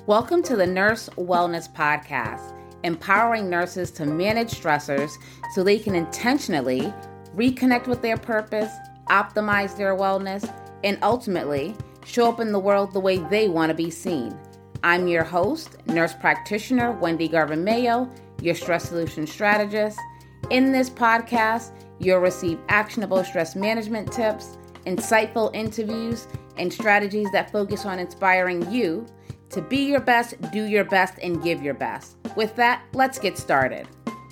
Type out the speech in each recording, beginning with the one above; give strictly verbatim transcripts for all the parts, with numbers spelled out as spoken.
Welcome to the Nurse Wellness Podcast, empowering nurses to manage stressors so they can intentionally reconnect with their purpose, optimize their wellness, and ultimately show up in the world the way they want to be seen. I'm your host, nurse practitioner Wendy Garvin Mayo, your stress solution strategist. In this podcast, you'll receive actionable stress management tips, insightful interviews, and strategies that focus on inspiring you to be your best, do your best, and give your best. With that, let's get started.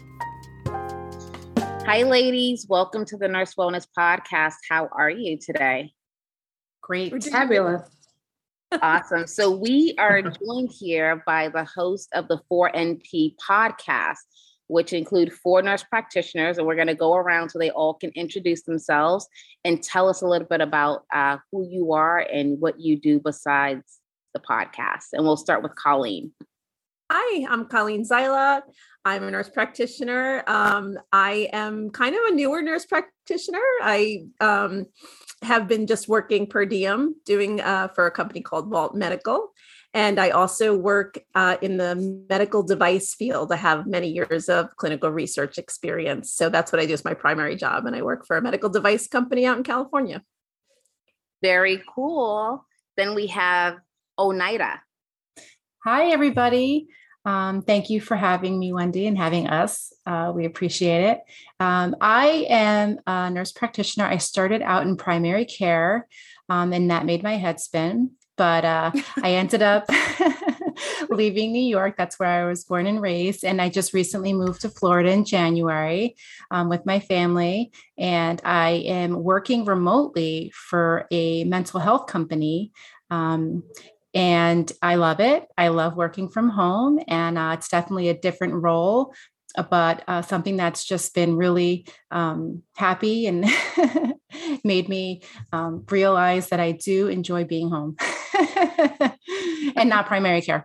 Hi, ladies. Welcome to the Nurse Wellness Podcast. How are you today? Great. Fabulous. Awesome. So we are joined here by the host of the four N P podcast, which include four nurse practitioners, and we're going to go around so they all can introduce themselves and tell us a little bit about uh, who you are and what you do besides the podcast. And we'll start with Colleen. Hi, I'm Colleen Zyla. I'm a nurse practitioner. Um, I am kind of a newer nurse practitioner. I um, have been just working per diem doing uh, for a company called Vault Medical. And I also work uh, in the medical device field. I have many years of clinical research experience. So that's what I do as my primary job. And I work for a medical device company out in California. Very cool. Then we have Oneida. Hi, everybody. Um, thank you for having me, Wendy, and having us. Uh, we appreciate it. Um, I am a nurse practitioner. I started out in primary care, um, and that made my head spin. But uh, I ended up leaving New York. That's where I was born and raised. And I just recently moved to Florida in January um, with my family. And I am working remotely for a mental health company. Um, And I love it. I love working from home, and uh, it's definitely a different role, but uh, something that's just been really um, happy and made me um, realize that I do enjoy being home and not primary care.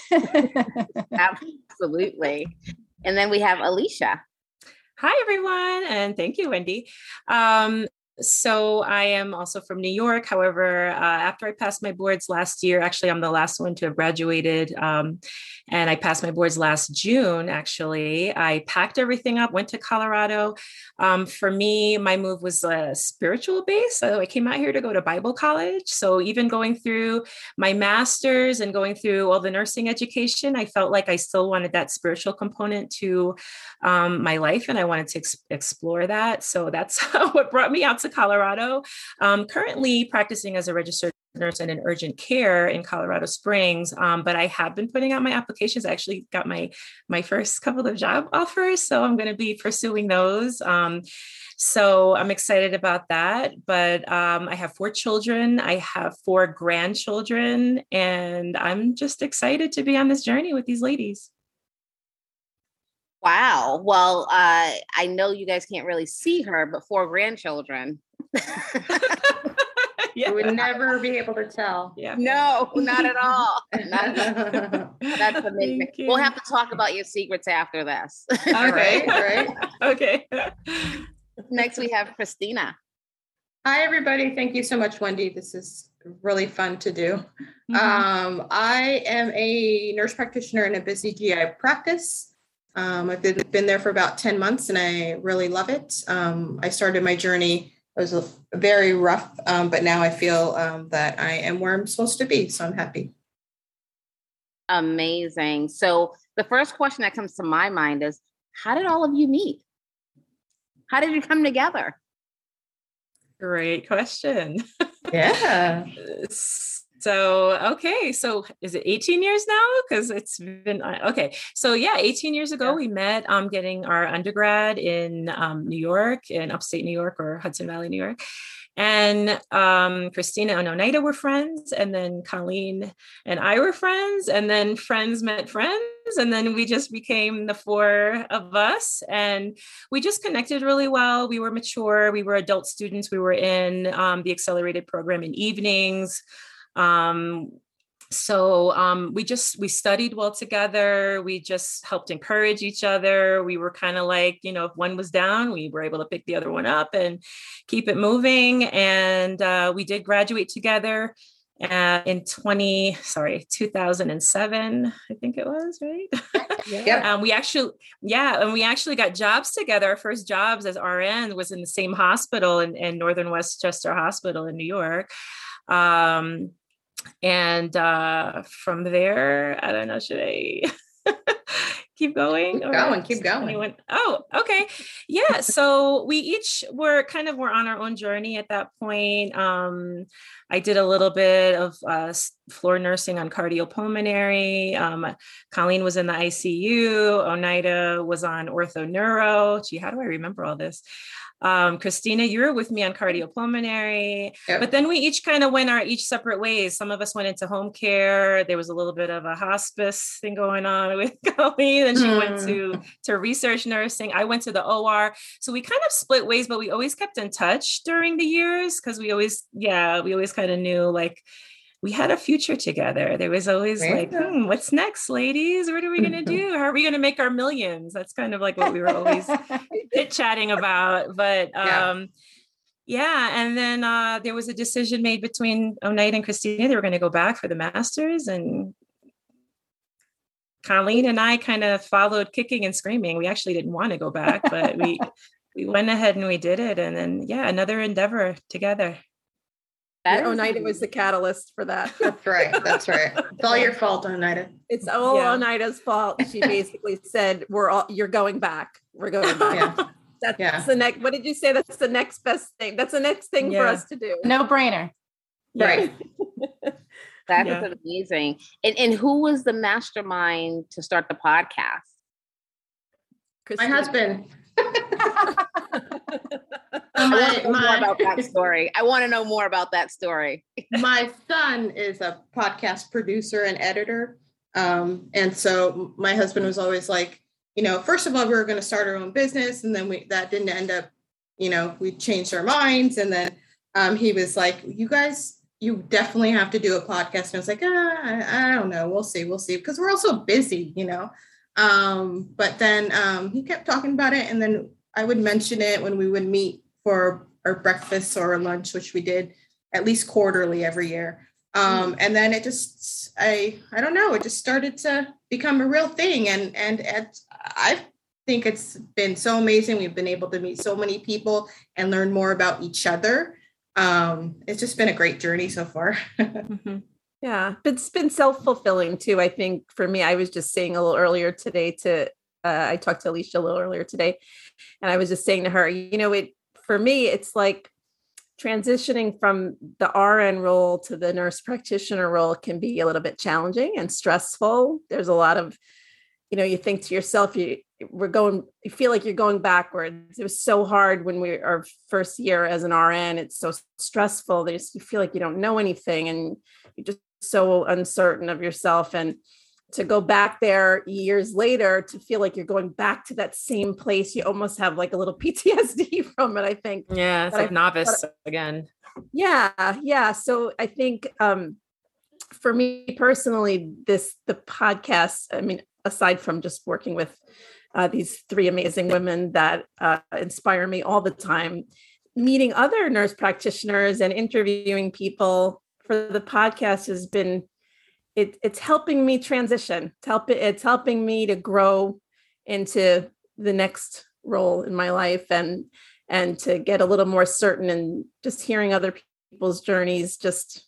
Absolutely. And then we have Alicia. Hi, everyone. And thank you, Wendy. Um, So I am also from New York. However, uh, after I passed my boards last year, actually, I'm the last one to have graduated. Um, and I passed my boards last June, actually. I packed everything up, went to Colorado. Um, for me, my move was a spiritual base. So I came out here to go to Bible college. So even going through my master's and going through all the nursing education, I felt like I still wanted that spiritual component to um, my life. And I wanted to ex- explore that. So that's what brought me out to Colorado. Um, currently practicing as a registered nurse and in urgent care in Colorado Springs. Um, but I have been putting out my applications. I actually got my, my first couple of job offers. So I'm going to be pursuing those. Um, so I'm excited about that. But um, I have four children. I have four grandchildren, and I'm just excited to be on this journey with these ladies. Wow. Well, uh, I know you guys can't really see her, but four grandchildren. Yeah. You would never be able to tell. Yeah. No, not at all. Not at all. That's amazing. We'll have to talk about your secrets after this. Okay. Right? Okay. Next, we have Christina. Hi, everybody. Thank you so much, Wendy. This is really fun to do. Mm-hmm. Um, I am a nurse practitioner in a busy G I practice. Um, I've been, been there for about ten months and I really love it. Um, I started my journey, it was a, very rough, um, but now I feel um, that I am where I'm supposed to be. So I'm happy. Amazing. So the first question that comes to my mind is, how did all of you meet? How did you come together? Great question. Yeah. So, okay. So is it eighteen years now? Because it's been, okay. So yeah, eighteen years ago, yeah. we met um, getting our undergrad in um, New York, in upstate New York or Hudson Valley, New York. And um, Christina and Oneida were friends. And then Colleen and I were friends. And then friends met friends. And then we just became the four of us. And we just connected really well. We were mature. We were adult students. We were in um, the accelerated program in evenings. Um, so, um, we just, we studied well together. We just helped encourage each other. We were kind of like, you know, if one was down, we were able to pick the other one up and keep it moving. And, uh, we did graduate together. uh, in twenty, sorry, two thousand seven, I think it was, right? Yeah. um, we actually, yeah, and we actually got jobs together. Our first jobs as R N was in the same hospital in, in Northern Westchester Hospital in New York. Um, and uh, from there, I don't know, should I keep going? Keep going, keep going. Anyone? Oh, okay. Yeah. So we each were kind of were on our own journey at that point. Um, I did a little bit of uh, floor nursing on cardiopulmonary. Um, Colleen was in the I C U. Oneida was on ortho neuro. Gee, how do I remember all this? Um, Christina, you were with me on cardiopulmonary, yep. But then we each kind of went our each separate ways. Some of us went into home care. There was a little bit of a hospice thing going on with Colleen, and she mm. went to, to research nursing. I went to the O R. So we kind of split ways, but we always kept in touch during the years because we always, yeah, we always kind of knew like, we had a future together. There was always yeah. like, hmm, what's next, ladies? What are we going to do? How are we going to make our millions? That's kind of like what we were always chit chatting about. But um, yeah. yeah. And then uh, there was a decision made between Oneida and Christina. They were going to go back for the masters, and Colleen and I kind of followed kicking and screaming. We actually didn't want to go back, but we, we went ahead and we did it. And then, yeah, another endeavor together. Yeah, Oneida was the catalyst for that. That's right. That's right. It's all your fault, Oneida. It's all yeah. Oneida's fault. She basically said, "We're all you're going back. We're going back." Yeah. That's yeah. the next. What did you say? That's the next best thing. That's the next thing yeah. for us to do. No brainer. Yeah. Right. That yeah. is amazing. And and who was the mastermind to start the podcast? Christina. My husband. I want to know my, more about that story. I want to know more about that story. My son is a podcast producer and editor. Um, and so my husband was always like, you know, first of all, we were going to start our own business. And then we, that didn't end up, you know, we changed our minds. And then um, he was like, you guys, you definitely have to do a podcast. And I was like, ah, I, I don't know. We'll see. We'll see. Because we're also busy, you know. Um, but then um, he kept talking about it. And then I would mention it when we would meet for our breakfast or lunch, which we did at least quarterly every year. Um, and then it just, I, I don't know, it just started to become a real thing. And, and at, I think it's been so amazing. We've been able to meet so many people and learn more about each other. Um, it's just been a great journey so far. mm-hmm. Yeah, but it's been self-fulfilling too. I think for me, I was just saying a little earlier today to, uh, I talked to Alicia a little earlier today, and I was just saying to her, you know, it, for me, it's like transitioning from the R N role to the nurse practitioner role can be a little bit challenging and stressful. There's a lot of, you know, you think to yourself, you, we're going, you feel like you're going backwards. It was so hard when we, our first year as an R N, it's so stressful. There's, you feel like you don't know anything and you're just so uncertain of yourself. And to go back there years later to feel like you're going back to that same place, you almost have like a little P T S D from it, I think. Yeah, it's but like I, novice but, again. Yeah, yeah. So I think um, for me personally, this, the podcast, I mean, aside from just working with uh, these three amazing women that uh, inspire me all the time, meeting other nurse practitioners and interviewing people for the podcast has been It, it's helping me transition. It's, help, it's helping me to grow into the next role in my life and and to get a little more certain, and just hearing other people's journeys. Just,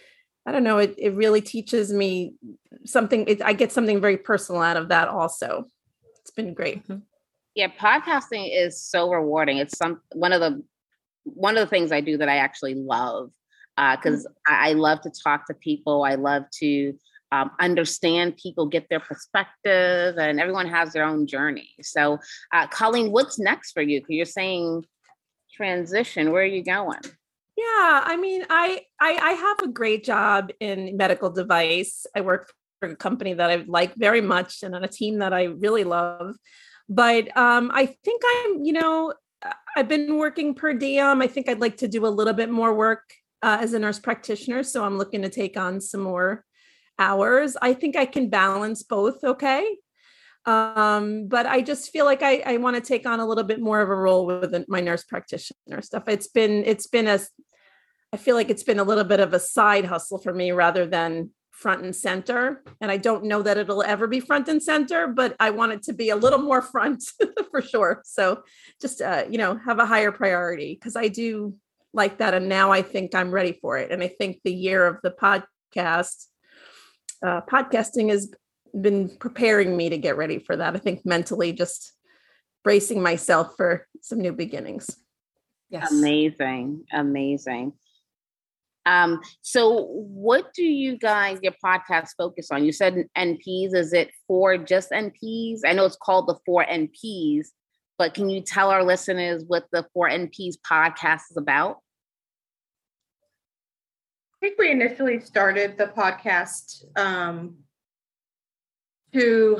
I don't know, it, it really teaches me something. It, I get something very personal out of that also. It's been great. Yeah, podcasting is so rewarding. It's some one of the one of the things I do that I actually love. Because uh, I, I love to talk to people. I love to um, understand people, get their perspective, and everyone has their own journey. So, uh, Colleen, what's next for you? Because you're saying transition. Where are you going? Yeah, I mean, I, I I have a great job in medical device. I work for a company that I like very much and on a team that I really love. But um, I think I'm, you know, I've been working per diem. I think I'd like to do a little bit more work Uh, as a nurse practitioner. So I'm looking to take on some more hours. I think I can balance both. Okay. Um, but I just feel like I, I want to take on a little bit more of a role with my nurse practitioner stuff. It's been, it's been a, I feel like it's been a little bit of a side hustle for me rather than front and center. And I don't know that it'll ever be front and center, but I want it to be a little more front for sure. So just, uh, you know, have a higher priority because I do like that. And now I think I'm ready for it. And I think the year of the podcast, uh, podcasting has been preparing me to get ready for that. I think mentally just bracing myself for some new beginnings. Yes. Amazing. Amazing. Um, so what do you guys, your podcast focus on? You said N Ps. Is it for just N Ps? I know it's called the four N Ps, but can you tell our listeners what the four N Ps podcast is about? I think we initially started the podcast um, to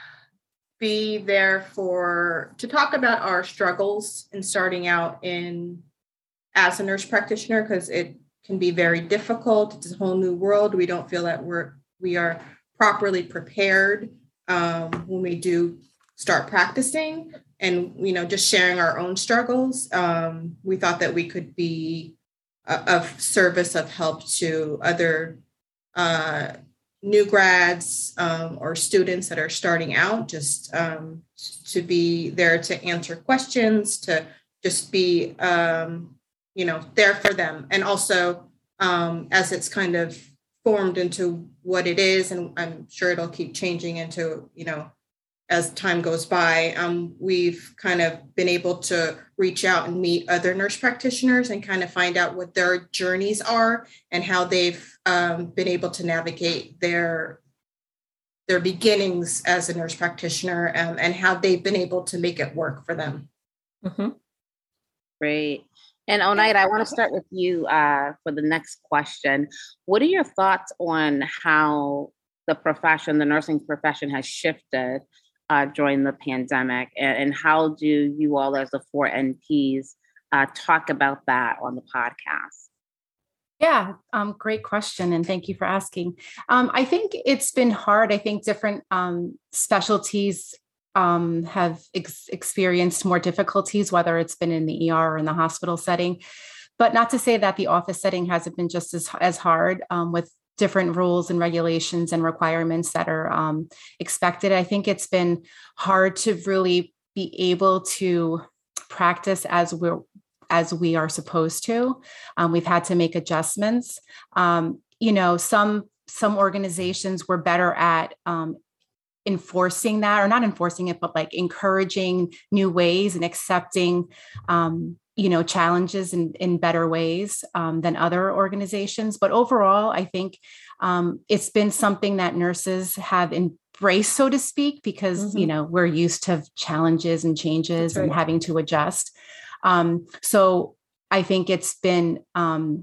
be there for, to talk about our struggles in starting out in as a nurse practitioner, because it can be very difficult. It's a whole new world. We don't feel that we're, we are properly prepared um, when we do start practicing and, you know, just sharing our own struggles. Um, we thought that we could be a, of service, of help to other uh, new grads um, or students that are starting out, just um, to be there to answer questions, to just be, um, you know, there for them. And also, um, as it's kind of formed into what it is, and I'm sure it'll keep changing into, you know, as time goes by, um, we've kind of been able to reach out and meet other nurse practitioners and kind of find out what their journeys are and how they've um, been able to navigate their their beginnings as a nurse practitioner um, and how they've been able to make it work for them. Mm-hmm. Great. And Oneida, I want to start with you uh, for the next question. What are your thoughts on how the profession, the nursing profession has shifted uh, during the pandemic? And, and how do you all as the four N Ps uh, talk about that on the podcast? Yeah, um, great question. And thank you for asking. Um, I think it's been hard. I think different um, specialties um, have ex- experienced more difficulties, whether it's been in the E R or in the hospital setting, but not to say that the office setting hasn't been just as, as hard um, with different rules and regulations and requirements that are um, expected. I think it's been hard to really be able to practice as we're as we are supposed to. Um, we've had to make adjustments. Um, you know, some some organizations were better at um, enforcing that, or not enforcing it, but like encouraging new ways and accepting, um, you know, challenges in, in better ways um, than other organizations. But overall, I think um, it's been something that nurses have embraced, so to speak, because, mm-hmm. you know, we're used to challenges and changes right. and having to adjust. Um, so I think it's been um,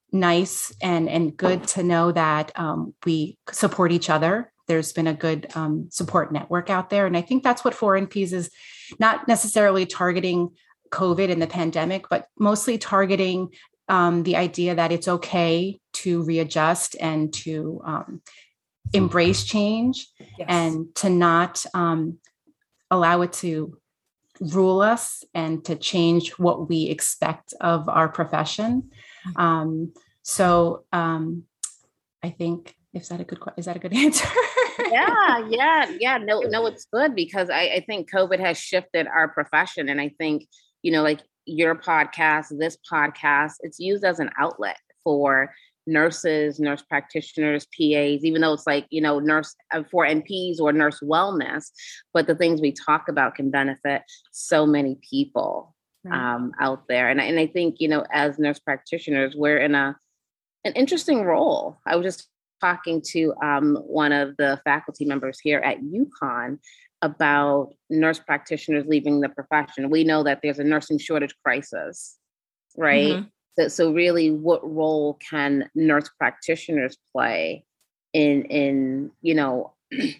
nice and, and good to know that um, we support each other. There's been a good um, support network out there. And I think that's what four N Ps is, not necessarily targeting COVID and the pandemic, but mostly targeting um, the idea that it's okay to readjust and to um, embrace change yes. and to not um, allow it to rule us and to change what we expect of our profession. Um, so um, I think, is that a good, is that a good answer? yeah, yeah, yeah. No, no, it's good because I, I think COVID has shifted our profession. And I think, you know, like your podcast, this podcast, it's used as an outlet for nurses, nurse practitioners, P As, even though it's like, you know, nurse uh, for N Ps or nurse wellness, but the things we talk about can benefit so many people right. um, out there. And, and I think, you know, as nurse practitioners, we're in a an interesting role. I was just talking to um, one of the faculty members here at UConn about nurse practitioners leaving the profession. We know that there's a nursing shortage crisis, right? Mm-hmm. So, so really, what role can nurse practitioners play in, in you know,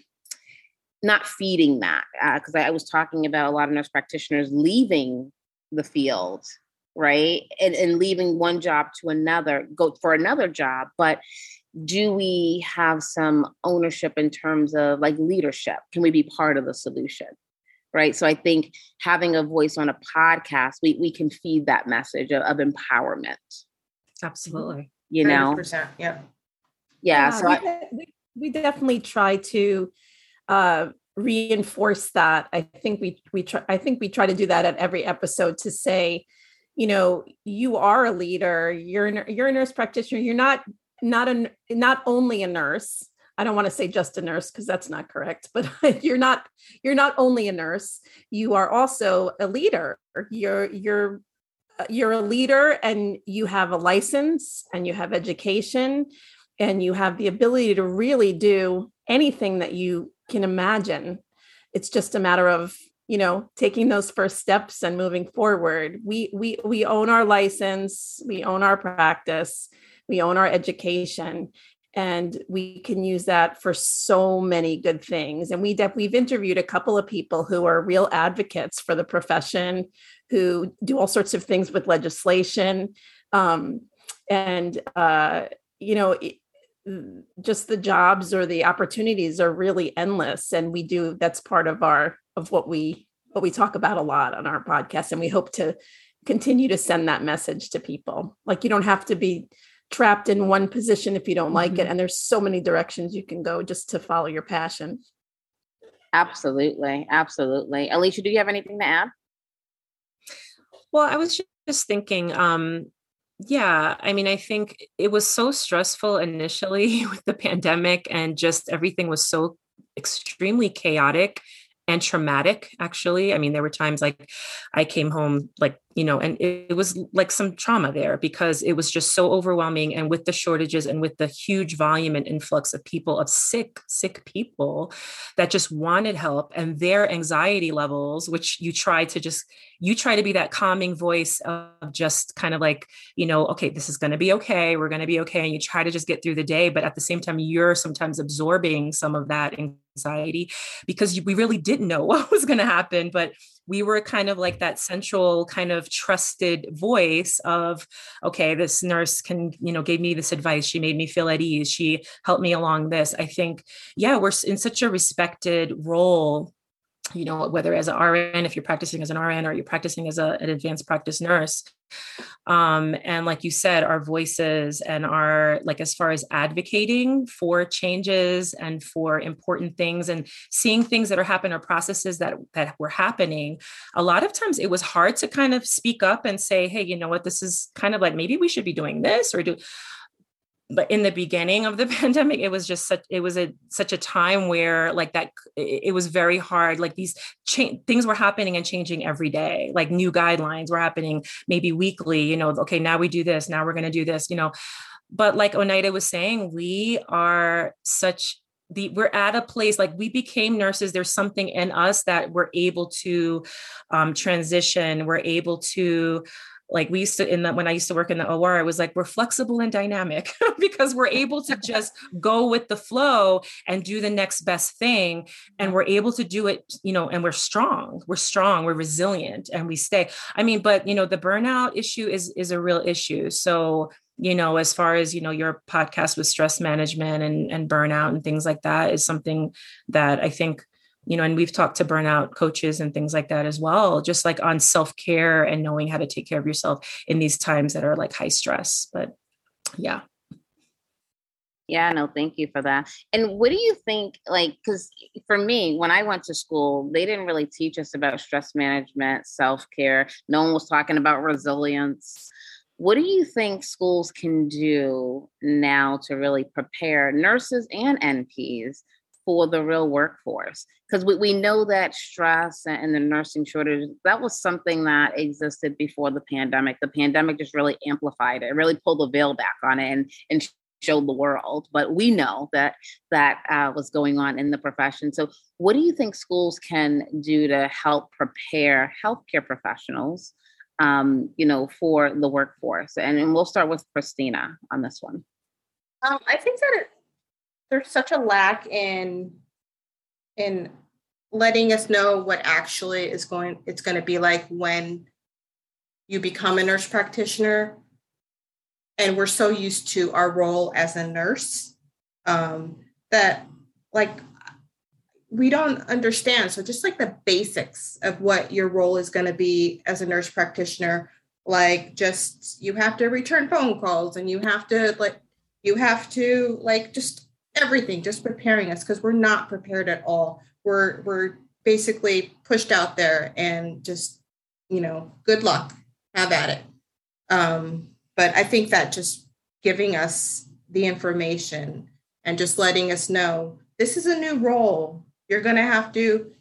not feeding that? Because uh, I, I was talking about a lot of nurse practitioners leaving the field, right? And, and leaving one job to another, go for another job. But do we have some ownership in terms of like leadership? Can we be part of the solution? Right. So I think having a voice on a podcast, we, we can feed that message of, of empowerment. Absolutely. You know, one hundred percent. Yeah. Yeah. Yeah, so we, I, de- we, we definitely try to uh, reinforce that. I think we we try. I think we try to do that at every episode to say, you know, you are a leader. You're a, you're a nurse practitioner. You're not not a not only a nurse. I don't want to say just a nurse because that's not correct. But you're not you're not only a nurse. You are also a leader. You're you're you're a leader, and you have a license, and you have education, and you have the ability to really do anything that you can imagine. It's just a matter of, you know, taking those first steps and moving forward. We we we own our license, we own our practice, we own our education, and we can use that for so many good things. And we def- we've interviewed a couple of people who are real advocates for the profession, who do all sorts of things with legislation, um, and uh, you know. It, just the jobs or the opportunities are really endless, and we do that's part of our of what we what we talk about a lot on our podcast, and we hope to continue to send that message to people. Like, you don't have to be trapped in one position if you don't like Mm-hmm. it, and there's so many directions you can go just to follow your passion. absolutely, absolutely. Alicia, do you have anything to add? Well, I was just thinking, um, yeah, I mean, I think it was so stressful initially with the pandemic, and just everything was so extremely chaotic and traumatic, actually. I mean, there were times like I came home, like, you know, and it, it was like some trauma there because it was just so overwhelming. And with the shortages and with the huge volume and influx of people, of sick, sick people that just wanted help, and their anxiety levels, which you try to just, you try to be that calming voice of just kind of like, you know, okay, this is going to be okay. We're going to be okay. And you try to just get through the day. But at the same time, you're sometimes absorbing some of that anxiety because we really didn't know what was going to happen. But we were kind of like that central kind of trusted voice of, okay, this nurse can, you know, gave me this advice. She made me feel at ease. She helped me along this. I think, yeah, we're in such a respected role, you know, whether as an R N, if you're practicing as an R N or you're practicing as a, an advanced practice nurse. Um, and like you said, our voices and our, like, as far as advocating for changes and for important things and seeing things that are happening or processes that, that were happening, a lot of times it was hard to kind of speak up and say, hey, you know what, this is kind of like, maybe we should be doing this or do. But in the beginning of the pandemic, it was just such, it was a, such a time where like that, it, it was very hard. Like these cha- things were happening and changing every day, like new guidelines were happening maybe weekly, you know, okay, now we do this, now we're going to do this, you know, but like Oneida was saying, we are such the, we're at a place like we became nurses. There's something in us that we're able to um, transition. We're able to, like we used to, in the, when I used to work in the O R, I was like, we're flexible and dynamic because we're able to just go with the flow and do the next best thing. And we're able to do it, you know, and we're strong, we're strong, we're resilient, and we stay. I mean, but, you know, the burnout issue is, is a real issue. So, you know, as far as, you know, your podcast with stress management and, and burnout and things like that is something that I think, you know, and we've talked to burnout coaches and things like that as well, just like on self-care and knowing how to take care of yourself in these times that are like high stress. But yeah. Yeah, no, thank you for that. And what do you think, like, because for me, when I went to school, they didn't really teach us about stress management, self-care. No one was talking about resilience. What do you think schools can do now to really prepare nurses and N Ps for the real workforce? Because we, we know that stress and the nursing shortage, that was something that existed before the pandemic. The pandemic just really amplified it, it really pulled the veil back on it and, and showed the world. But we know that that uh, was going on in the profession. So what do you think schools can do to help prepare healthcare professionals, um, you know, for the workforce? And, and we'll start with Christina on this one. Um, I think that it, there's such a lack in in letting us know what actually is going it's going to be like when you become a nurse practitioner. And we're so used to our role as a nurse um, that like we don't understand. So just like the basics of what your role is going to be as a nurse practitioner, like just you have to return phone calls and you have to like you have to like just everything, just preparing us because we're not prepared at all. We're we're basically pushed out there and just, you know, good luck, have at it. Um, but I think that just giving us the information and just letting us know this is a new role. You're going to have to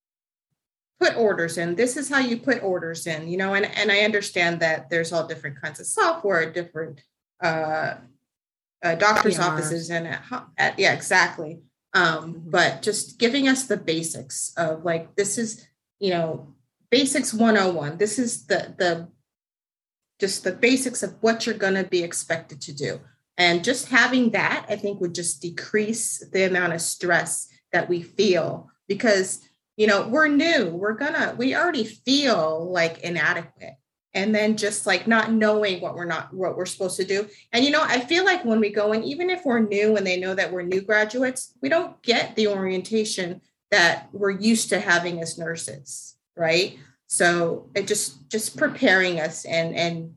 put orders in. This is how you put orders in, you know, and, and I understand that there's all different kinds of software, different uh, uh, doctor's P M Rs. Offices and at, at, yeah, exactly. Um, but just giving us the basics of like, this is, you know, basics one oh one. This is the, the, just the basics of what you're going to be expected to do. And just having that, I think would just decrease the amount of stress that we feel because, you know, we're new, we're gonna, we already feel like inadequate. And then just like not knowing what we're not, what we're supposed to do. And, you know, I feel like when we go in, even if we're new and they know that we're new graduates, we don't get the orientation that we're used to having as nurses, right? So it just, just preparing us and, and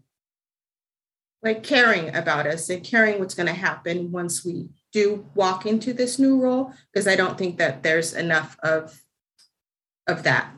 like caring about us and caring what's going to happen once we do walk into this new role, because I don't think that there's enough of, of that.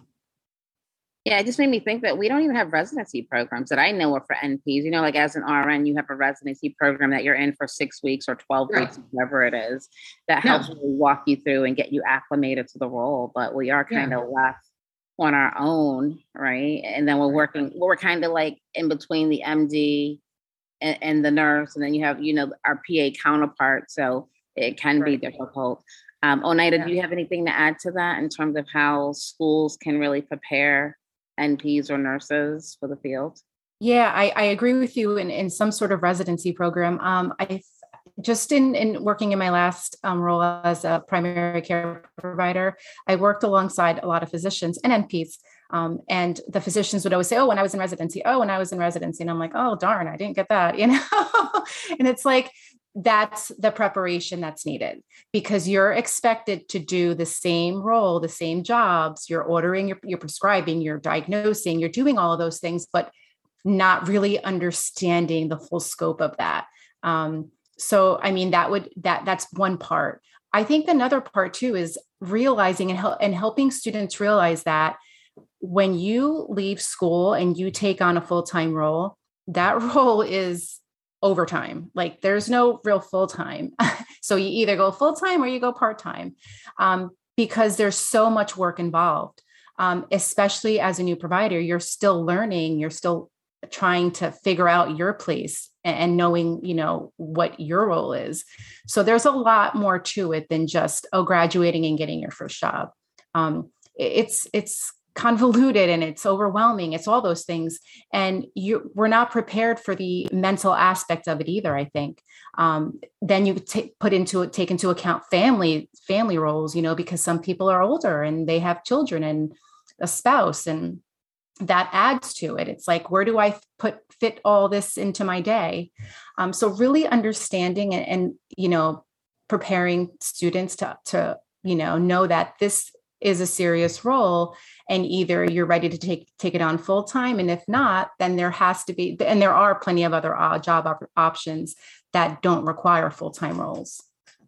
Yeah, it just made me think that we don't even have residency programs that I know of for N Ps. You know, like as an R N, you have a residency program that you're in for six weeks or twelve right. weeks, whatever it is, that helps yeah. really walk you through and get you acclimated to the role. But we are kind of yeah. left on our own, right? And then we're working, we're kind of like in between the M D and, and the nurse. And then you have, you know, our P A counterpart. So it can right. be difficult. Um, Oneida, yeah. do you have anything to add to that in terms of how schools can really prepare N Ps or nurses for the field? Yeah, I, I agree with you in, in some sort of residency program. Um, I just in, in working in my last um, role as a primary care provider, I worked alongside a lot of physicians and N Ps. Um, and the physicians would always say, oh, when I was in residency, oh, when I was in residency. And I'm like, oh, darn, I didn't get that, you know? And it's like, that's the preparation that's needed because you're expected to do the same role, the same jobs. You're ordering, you're, you're prescribing, you're diagnosing, you're doing all of those things, but not really understanding the full scope of that. Um, so, I mean, that would, that that's one part. I think another part too is realizing and, hel- and helping students realize that when you leave school and you take on a full-time role, that role is overtime. Like there's no real full-time. So you either go full-time or you go part-time um, because there's so much work involved. Um, especially as a new provider, you're still learning, you're still trying to figure out your place and, and knowing, you know, what your role is. So there's a lot more to it than just, oh, graduating and getting your first job. Um, it's, it's, convoluted and it's overwhelming. It's all those things. And you we're not prepared for the mental aspect of it either, I think. Um, then you t- put into it, take into account family, family roles, you know, because some people are older and they have children and a spouse and that adds to it. It's like, where do I put fit all this into my day? Um, so really understanding and, and, you know, preparing students to, to, you know, know that this is a serious role and either you're ready to take, take it on full time. And if not, then there has to be, and there are plenty of other uh, job op- options that don't require full-time roles.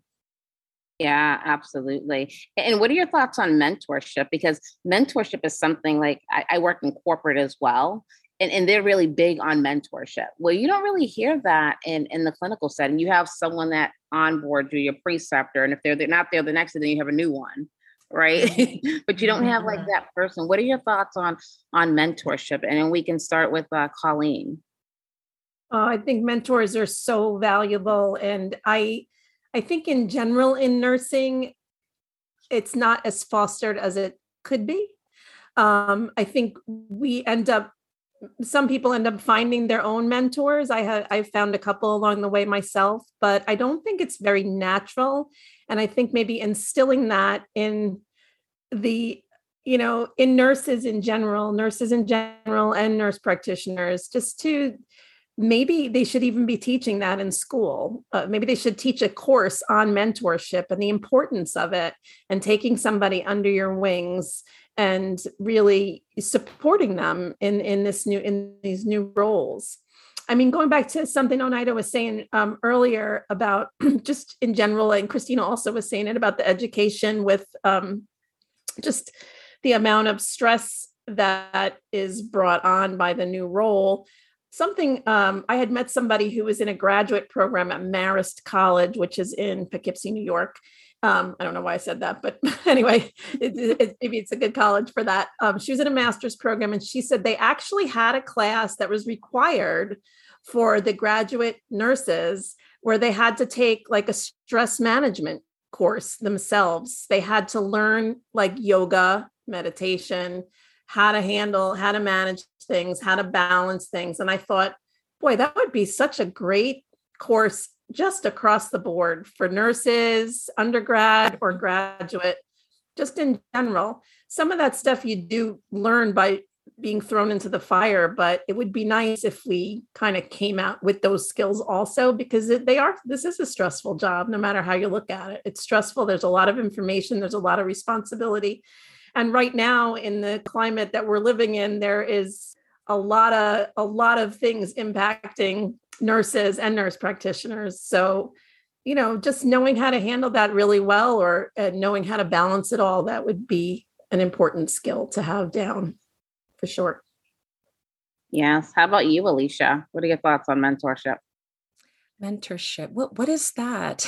Yeah, absolutely. And what are your thoughts on mentorship? Because mentorship is something like I, I work in corporate as well. And, and they're really big on mentorship. Well, you don't really hear that in, in the clinical setting. You have someone that onboards you, your preceptor. And if they're, they're not there the next day, then you have a new one. Right. But you don't have like that person. What are your thoughts on, on mentorship? And then we can start with uh, Colleen. Uh, I think mentors are so valuable. And I, I think in general in nursing, it's not as fostered as it could be. Um, I think we end up, some people end up finding their own mentors. I have, I found a couple along the way myself, but I don't think it's very natural. And I think maybe instilling that in the, you know, in nurses in general, nurses in general and nurse practitioners, just to maybe they should even be teaching that in school. Uh, maybe they should teach a course on mentorship and the importance of it and taking somebody under your wings and really supporting them in, in this new, in these new roles. I mean, going back to something Oneida was saying um, earlier about just in general, and Christina also was saying it about the education with um, just the amount of stress that is brought on by the new role. Something, um, I had met somebody who was in a graduate program at Marist College, which is in Poughkeepsie, New York. Um, I don't know why I said that, but anyway, it, it, maybe it's a good college for that. Um, she was in a master's program, and she said they actually had a class that was required for the graduate nurses where they had to take like a stress management course themselves. They had to learn like yoga, meditation, how to handle, how to manage things, how to balance things. And I thought, boy, that would be such a great course just across the board for nurses, undergrad or graduate, just in general. Some of that stuff you do learn by being thrown into the fire, but it would be nice if we kind of came out with those skills also, because they are, this is a stressful job, no matter how you look at it. It's stressful. There's a lot of information. There's a lot of responsibility. And right now in the climate that we're living in, there is a lot of, a lot of things impacting nurses and nurse practitioners. So, you know, just knowing how to handle that really well, or uh, knowing how to balance it all, that would be an important skill to have down for sure. Yes. How about you, Alicia? What are your thoughts on mentorship? Mentorship. What, what is that?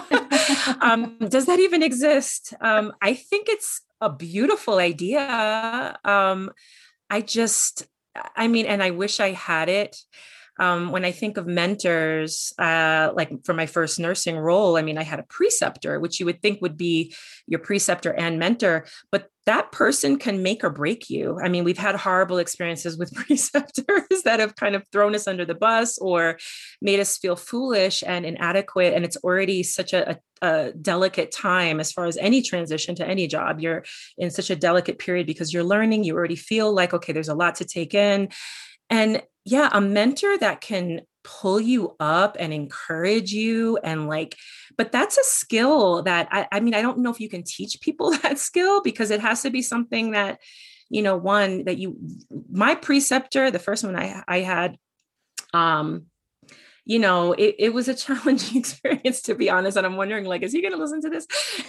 um, does that even exist? Um, I think it's a beautiful idea. Um, I just, I mean, and I wish I had it. Um, when I think of mentors, uh, like for my first nursing role, I mean, I had a preceptor, which you would think would be your preceptor and mentor, but that person can make or break you. I mean, we've had horrible experiences with preceptors that have kind of thrown us under the bus or made us feel foolish and inadequate. And it's already such a, a, a delicate time as far as any transition to any job. You're in such a delicate period because you're learning. You already feel like, okay, there's a lot to take in. And yeah, a mentor that can pull you up and encourage you and like, but that's a skill that I, I mean, I don't know if you can teach people that skill, because it has to be something that, you know, one that you, my preceptor, the first one I, I had, um, you know, it, it was a challenging experience, to be honest. And I'm wondering, like, is he going to listen to this?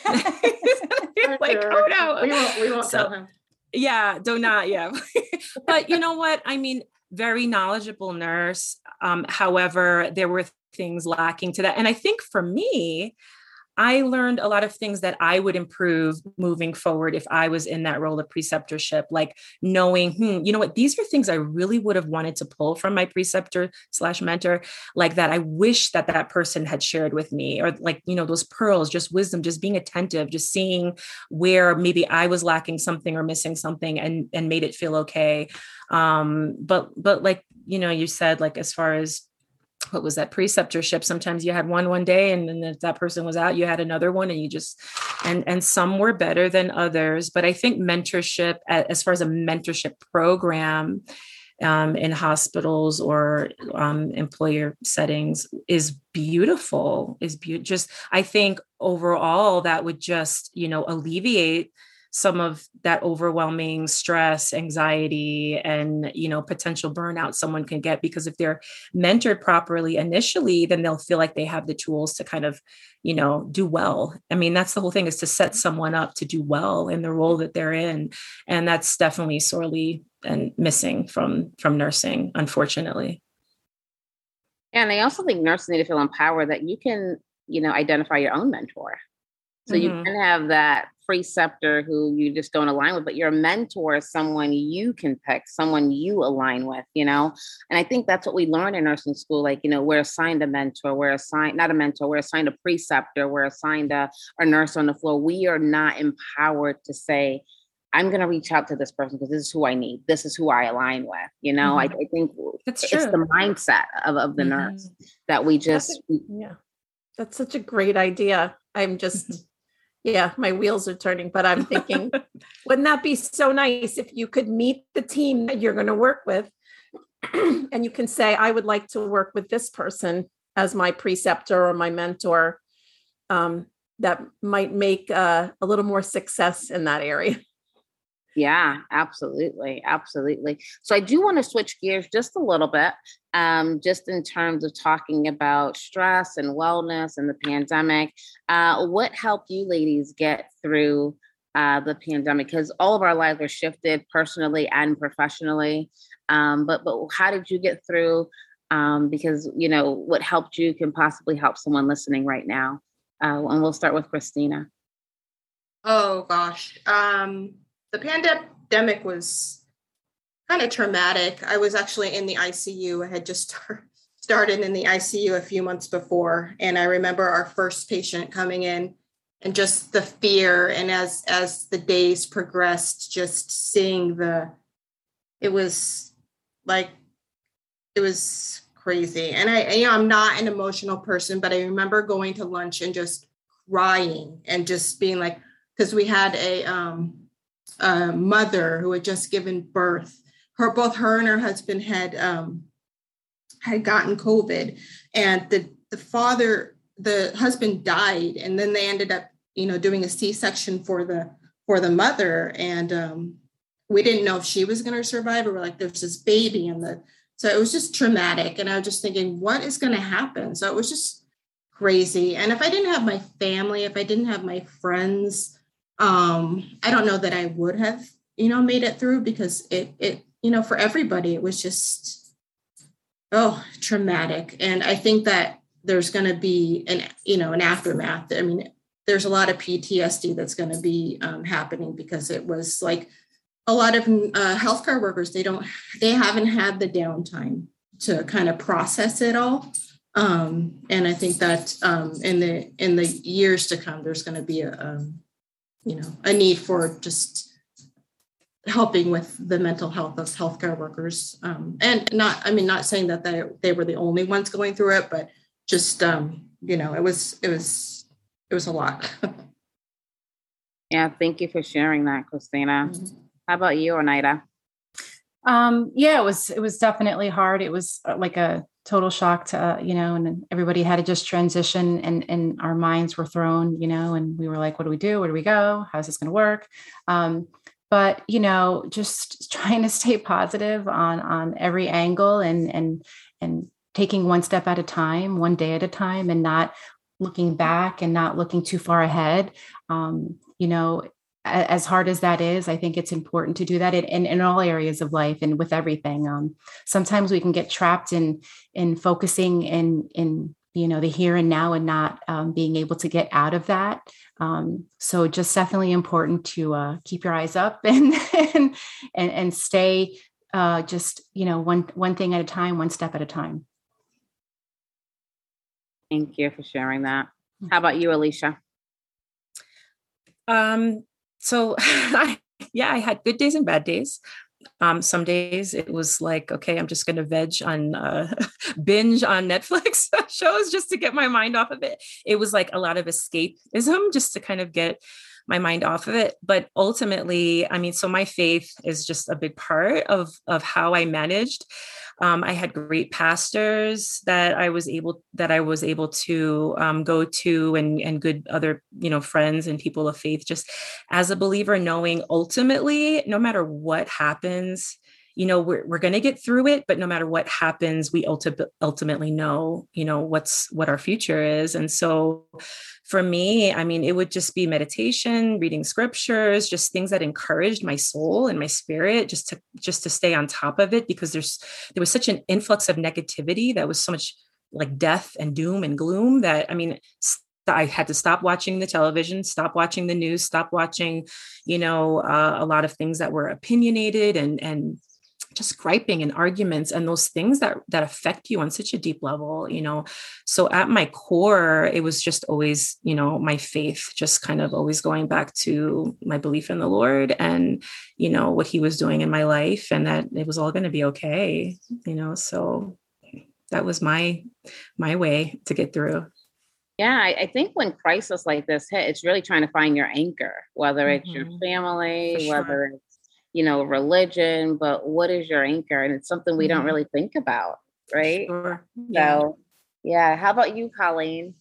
Like, oh no, we won't, we won't so, tell him. Yeah, do not. Yeah. But you know what? I mean, very knowledgeable nurse. Um, however, there were things lacking to that. And I think for me, I learned a lot of things that I would improve moving forward if I was in that role of preceptorship, like knowing, hmm, you know what, these are things I really would have wanted to pull from my preceptor slash mentor, like that I wish that that person had shared with me, or like, you know, those pearls, just wisdom, just being attentive, just seeing where maybe I was lacking something or missing something and, and made it feel okay. Um, but, but like, you know, you said, like, as far as what was that preceptorship, sometimes you had one one day, and then if that person was out, you had another one, and you just, and, and some were better than others. But I think mentorship, as far as a mentorship program um, in hospitals or um, employer settings, is beautiful, is be- just, I think overall that would just, you know, alleviate some of that overwhelming stress, anxiety, and, you know, potential burnout someone can get, because if they're mentored properly initially, then they'll feel like they have the tools to kind of, you know, do well. I mean, that's the whole thing, is to set someone up to do well in the role that they're in. And that's definitely sorely and missing from, from nursing, unfortunately. Yeah, and I also think nurses need to feel empowered that you can, you know, identify your own mentor. So mm-hmm. you can have that preceptor who you just don't align with, but your mentor is someone you can pick, someone you align with, you know? And I think that's what we learn in nursing school. Like, you know, we're assigned a mentor, we're assigned, not a mentor, we're assigned a preceptor, we're assigned a, a nurse on the floor. We are not empowered to say, I'm going to reach out to this person because this is who I need. This is who I align with. You know, mm-hmm. I, I think that's it's true. the mindset of, of the mm-hmm. nurse that we just... That's a, yeah, that's such a great idea. I'm just... Mm-hmm. Yeah, my wheels are turning, but I'm thinking, wouldn't that be so nice if you could meet the team that you're going to work with and you can say, I would like to work with this person as my preceptor or my mentor. Um, that might make uh, a little more success in that area. Yeah, absolutely. Absolutely. So I do want to switch gears just a little bit, um, just in terms of talking about stress and wellness and the pandemic. Uh, what helped you ladies get through uh, the pandemic? Because all of our lives are shifted personally and professionally. Um, but but how did you get through? Um, because, you know, what helped you can possibly help someone listening right now. Uh, and we'll start with Christina. Oh gosh. Um, the pandemic was kind of traumatic. I was actually in the I C U. I had just start, started in the I C U a few months before. And I remember our first patient coming in and just the fear. And as, as the days progressed, just seeing the, it was like, it was crazy. And I, you know, I'm not an emotional person, but I remember going to lunch and just crying and just being like, because we had a, um, a mother who had just given birth. Her, both her and her husband had um, had gotten COVID, and the the father, the husband died, and then they ended up, you know, doing a C-section for the for the mother, and um, we didn't know if she was going to survive. Or we're like, there's this baby, and the so it was just traumatic, and I was just thinking, what is going to happen? So it was just crazy. And if I didn't have my family, if I didn't have my friends, um, I don't know that I would have, you know, made it through, because it, it, you know, for everybody, it was just, oh, traumatic. And I think that there's going to be an, you know, an aftermath. I mean, there's a lot of P T S D that's going to be um, happening, because it was like a lot of uh, healthcare workers, they don't, they haven't had the downtime to kind of process it all. Um, and I think that um, in the in the years to come, there's going to be a, um, you know, a need for just helping with the mental health of healthcare workers. Um, and not, I mean, not saying that they, they were the only ones going through it, but just, um, you know, it was, it was, it was a lot. Yeah. Thank you for sharing that, Christina. Mm-hmm. How about you, Oneida? Um, yeah, it was, it was definitely hard. It was like a total shock to, uh, you know, and everybody had to just transition, and, and our minds were thrown, you know, and we were like, what do we do? Where do we go? How's this going to work? Um, but, you know, just trying to stay positive on, on every angle, and, and, and taking one step at a time, one day at a time, and not looking back and not looking too far ahead. Um, you know, as hard as that is, I think it's important to do that in, in, in all areas of life and with everything. Um, sometimes we can get trapped in, in focusing in, in, you know, the here and now, and not um, being able to get out of that. Um, so just definitely important to uh, keep your eyes up and, and, and, and stay uh, just, you know, one, one thing at a time, one step at a time. Thank you for sharing that. How about you, Alicia? Um, So I, yeah, I had good days and bad days. Um, some days it was like, okay, I'm just going to veg on, uh, binge on Netflix shows just to get my mind off of it. It was like a lot of escapism just to kind of get my mind off of it. But ultimately, I mean, so my faith is just a big part of, of how I managed. Um, I had great pastors that I was able that I was able to um, go to, and and good other, you know, friends and people of faith. Just as a believer, knowing ultimately, no matter what happens, you know, we're we're going to get through it. But no matter what happens, we ulti- ultimately know, you know, what's what our future is. And so, for me, I mean, it would just be meditation, reading scriptures, just things that encouraged my soul and my spirit, just to just to stay on top of it, because there's there was such an influx of negativity that was so much like death and doom and gloom that, I mean, I had to stop watching the television, stop watching the news, stop watching, you know, uh, a lot of things that were opinionated and and just griping and arguments and those things that that affect you on such a deep level, you know. So at my core, it was just always, you know, my faith, just kind of always going back to my belief in the Lord and, you know, what he was doing in my life, and that it was all going to be okay, you know. So that was my my way to get through. Yeah, I, I think when crisis like this hit, it's really trying to find your anchor, whether it's mm-hmm. your family, sure. whether it's, you know, religion, but what is your anchor? And it's something we mm-hmm. don't really think about, right? Sure. Yeah. So, yeah. How about you, Colleen?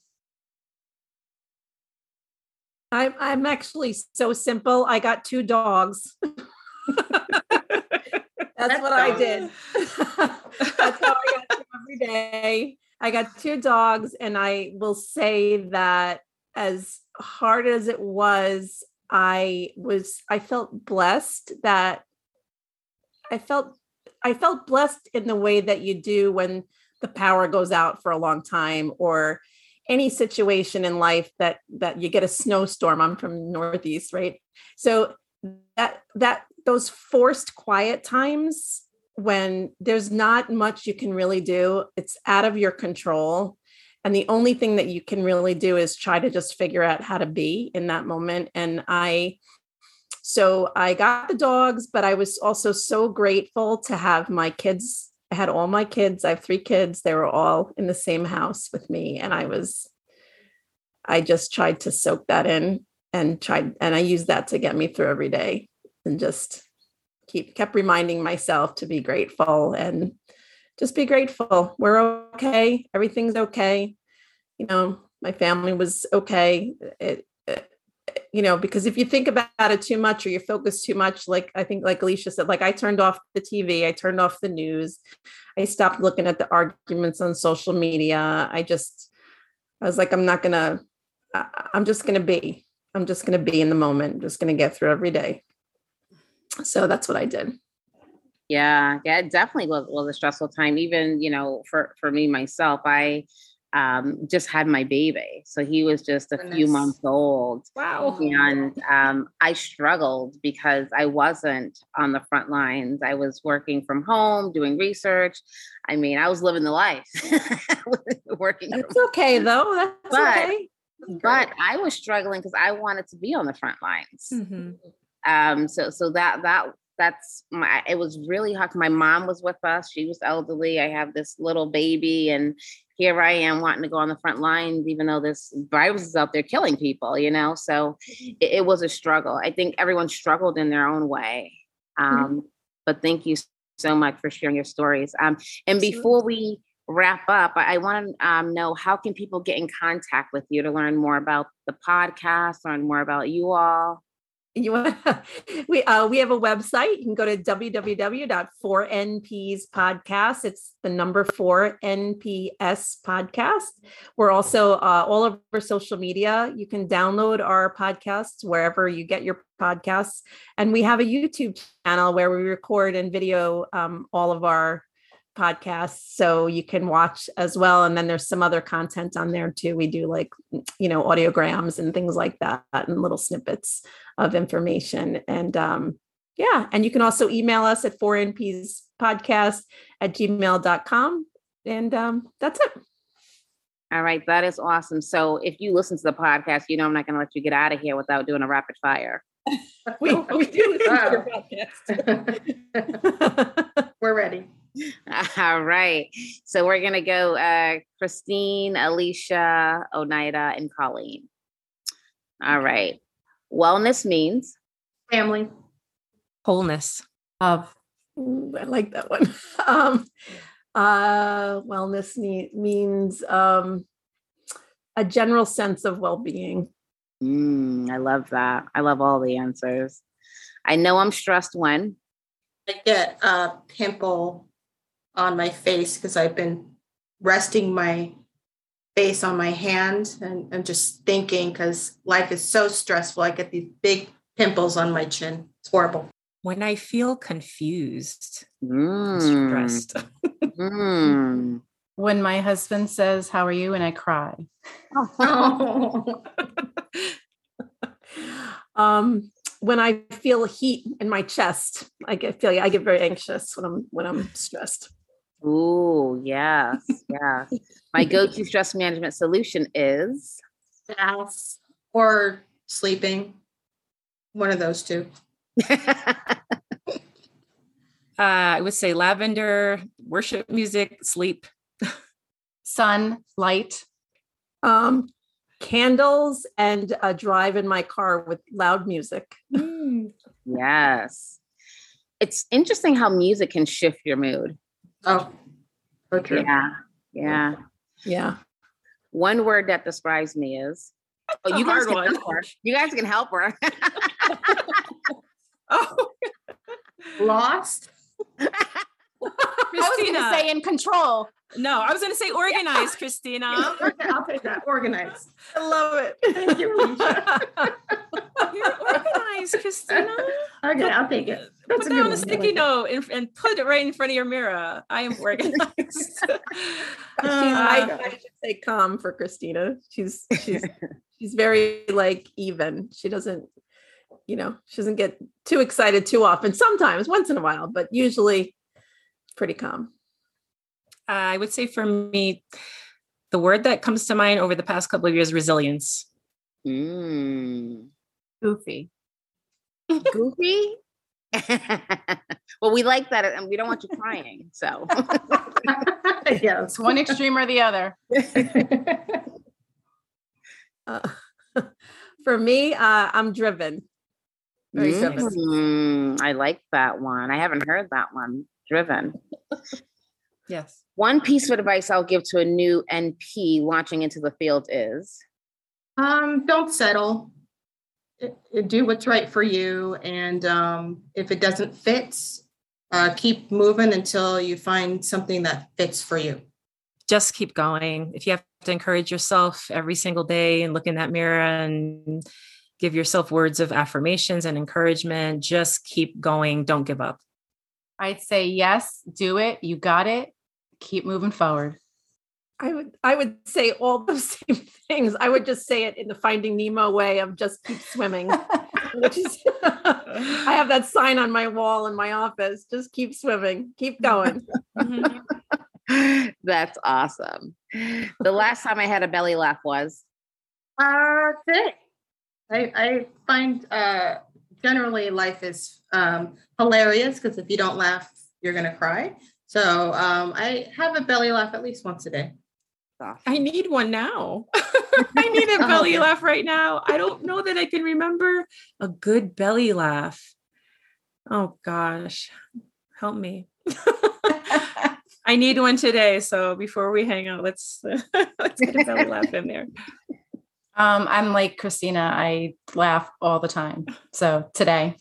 I'm I'm actually so simple. I got two dogs. That's what I did. That's how I got through every day. I got two dogs, and I will say that as hard as it was, I was, I felt blessed that I felt, I felt blessed in the way that you do when the power goes out for a long time, or any situation in life that, that you get a snowstorm. I'm from Northeast, right? So that, that, those forced quiet times when there's not much you can really do, it's out of your control. And the only thing that you can really do is try to just figure out how to be in that moment. And I, so I got the dogs, but I was also so grateful to have my kids. I had all my kids. I have three kids. They were all in the same house with me. And I was, I just tried to soak that in and tried, and I used that to get me through every day, and just keep, kept reminding myself to be grateful and just be grateful. We're okay. Everything's okay. You know, my family was okay. It, it, you know, because if you think about it too much, or you focus too much, like I think, like Alicia said, like I turned off the T V, I turned off the news. I stopped looking at the arguments on social media. I just, I was like, I'm not going to, I'm just going to be, I'm just going to be in the moment. I'm just going to get through every day. So that's what I did. Yeah. Yeah. It definitely was, was a stressful time. Even, you know, for, for me, myself, I um, just had my baby. So he was just a Goodness. few months old. Wow. And um, I struggled because I wasn't on the front lines. I was working from home, doing research. I mean, I was living the life. working. It's okay though. That's but, okay. But I was struggling because I wanted to be on the front lines. Mm-hmm. Um, so, so that, that, that's my, it was really hard. My mom was with us. She was elderly. I have this little baby, and here I am wanting to go on the front lines, even though this virus is out there killing people, you know? So it, it was a struggle. I think everyone struggled in their own way. Um, mm-hmm. But thank you so much for sharing your stories. Um, and before we wrap up, I, I want to um, know, how can people get in contact with you to learn more about the podcast, learn more about you all? You want we uh we have a website. You can go to w w w dot four N Ps podcast. It's the number four N P S podcast. We're also uh, all over social media. You can download our podcasts wherever you get your podcasts, and we have a YouTube channel where we record and video um, all of our podcasts, so you can watch as well. And then there's some other content on there too. We do like, you know, audiograms and things like that, and little snippets of information. And um, yeah, and you can also email us at four N Ps podcast at gmail dot com. And um, that's it. All right. That is awesome. So if you listen to the podcast, you know, I'm not going to let you get out of here without doing a rapid fire. we, we do wow. We're ready. All right. So we're going to go uh, Christine, Alicia, Oneida, and Colleen. All right. Wellness means? Family. Wholeness. Love. Ooh, I like that one. um, uh, wellness ne- means um, a general sense of well-being. Mm, I love that. I love all the answers. I know I'm stressed when? I get a pimple on my face because I've been resting my face on my hand and, and just thinking, because life is so stressful. I get these big pimples on my chin. It's horrible. When I feel confused, mm. stressed. mm. When my husband says, "How are you?" and I cry. Oh. um, when I feel heat in my chest, I get feel I get very anxious when I'm when I'm stressed. Ooh, yes, yeah. My go-to stress management solution is baths or sleeping. One of those two. uh, I would say lavender, worship music, sleep. Sun, light. Um, candles and a drive in my car with loud music. Mm. Yes. It's interesting how music can shift your mood. Oh, so true. Yeah. Yeah. Yeah. One word that describes me is, oh, you guys can help her. You guys can help her. Oh, Lost. I was going to say in control. No, I was going to say organized, Christina. I'll take that. Organized. I love it. Thank you, Alicia. You're organized, Christina. Okay, I'll take it. That's put a that good on one. a sticky note and, and put it right in front of your mirror. I am organized. She's, I, I should say calm for Christina. She's she's she's very like even. She doesn't, you know, she doesn't get too excited too often. Sometimes, once in a while, but usually pretty calm. I would say for me, the word that comes to mind over the past couple of years, resilience. Mm. Goofy. Goofy? Well, we like that, and we don't want you crying. So, Yeah, It's one extreme or the other. Uh, for me, uh, I'm driven. Very driven. Mm, I like that one. I haven't heard that one. Driven. Yes. One piece of advice I'll give to a new N P launching into the field is Um, don't settle. It- it- do what's right for you, and um, if it doesn't fit, uh, keep moving until you find something that fits for you. Just keep going. If you have to encourage yourself every single day and look in that mirror and give yourself words of affirmations and encouragement, just keep going. Don't give up. I'd say yes, do it. You got it. Keep moving forward. I would I would say all those same things. I would just say it in the Finding Nemo way of just keep swimming. Which is I have that sign on my wall in my office. Just keep swimming. Keep going. that's awesome. The last time I had a belly laugh was Uh, today, I, I find uh, generally life is um, hilarious because if you don't laugh, you're going to cry. So um, I have a belly laugh at least once a day. I need one now. I need a belly laugh right now. I don't know that I can remember a good belly laugh. Oh gosh, help me. I need one today. So before we hang out, let's let's get a belly laugh in there. Um, I'm like Christina. I laugh all the time. So today.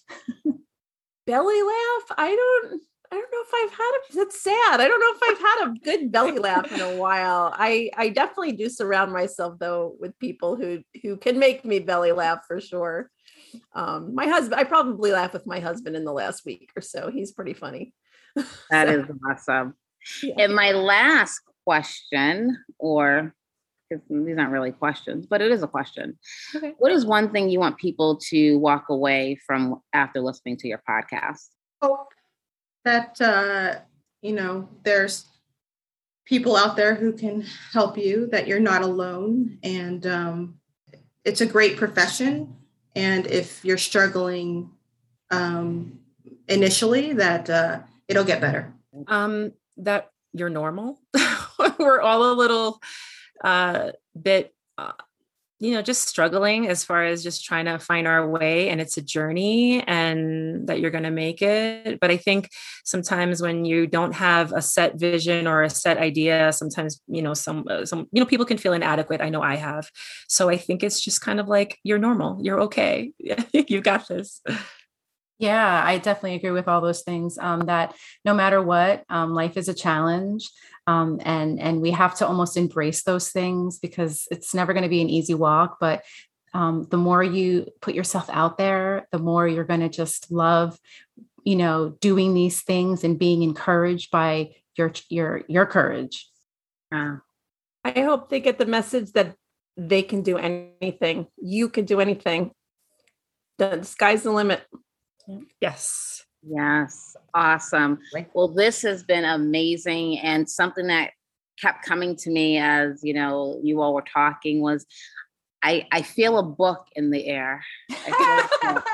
Belly laugh? I don't I don't know if I've had a that's sad. I don't know if I've had a good belly laugh in a while. I I definitely do surround myself though with people who who can make me belly laugh for sure. Um, my husband, I probably laugh with my husband in the last week or so. He's pretty funny. that So, is awesome. yeah. And my last question, or because these aren't really questions, but it is a question. Okay. What is one thing you want people to walk away from after listening to your podcast? Hope that, uh, you know, there's people out there who can help you, that you're not alone. And um, it's a great profession. And if you're struggling um, initially, that uh, it'll get better. Um, that you're normal. We're all a little uh, bit, uh, you know, just struggling as far as just trying to find our way, and it's a journey, and that you're going to make it. But I think sometimes when you don't have a set vision or a set idea, sometimes, you know, some, uh, some, you know, people can feel inadequate. I know I have. So I think it's just kind of like, you're normal. You're okay. You got this. Yeah, I definitely agree with all those things. Um, that no matter what, um, life is a challenge, um, and and we have to almost embrace those things because it's never going to be an easy walk. But um, the more you put yourself out there, the more you're going to just love, you know, doing these things and being encouraged by your your your courage. Uh, I hope they get the message that they can do anything. You can do anything. The sky's the limit. Yes. Yes. Awesome. Well, this has been amazing. And something that kept coming to me as, you know, you all were talking was, I, I feel a book in the air. I feel, like,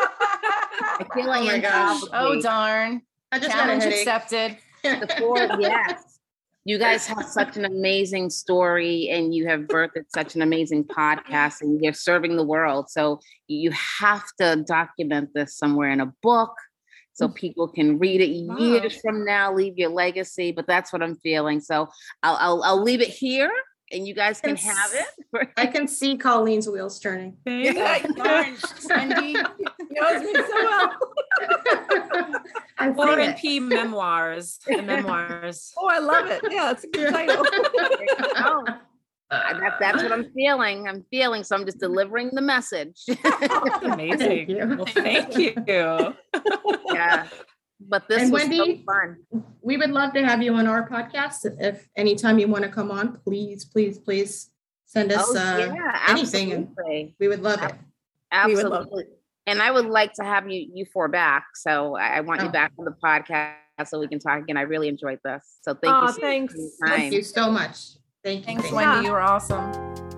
I feel like Oh my in gosh. probably Oh darn! I just got a Challenge headache. accepted. the four, yes. You guys have such an amazing story, and you have birthed such an amazing podcast, and you're serving the world. So you have to document this somewhere in a book so people can read it Wow. years from now, leave your legacy. But that's what I'm feeling. So I'll I'll, I'll leave it here, and you guys can Yes. have it. I can see Colleen's wheels turning. Thank Yeah, you. darn. Wendy, He knows me so well. War and P memoirs. The memoirs. Oh, I love it. Yeah, it's a good title. Oh, that, that's what I'm feeling. I'm feeling. So I'm just delivering the message. Amazing. Thank you. Well, thank you. Yeah. But this And was Wendy, so fun. We would love to have you on our podcast. If anytime you want to come on, please, please, please send us Oh, uh, yeah, anything. And absolutely. we would love it. We would love Absolutely. And I would like to have you you four back. So I, I want you Oh. back on the podcast so we can talk again. I really enjoyed this. So thank Aw, you so thanks. much for your time. Thank you so much. Thank you. Thanks, thank you. Wendy. Yeah. You were awesome.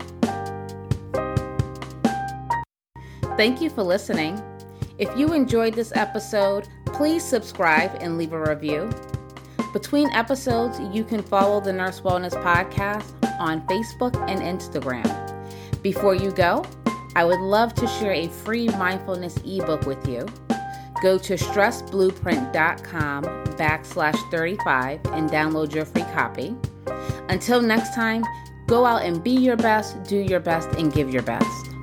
Thank you for listening. If you enjoyed this episode, please subscribe and leave a review. Between episodes, you can follow the Nurse Wellness Podcast on Facebook and Instagram. Before you go, I would love to share a free mindfulness ebook with you. Go to stressblueprint.com backslash 35 and download your free copy. Until next time, go out and be your best, do your best, and give your best.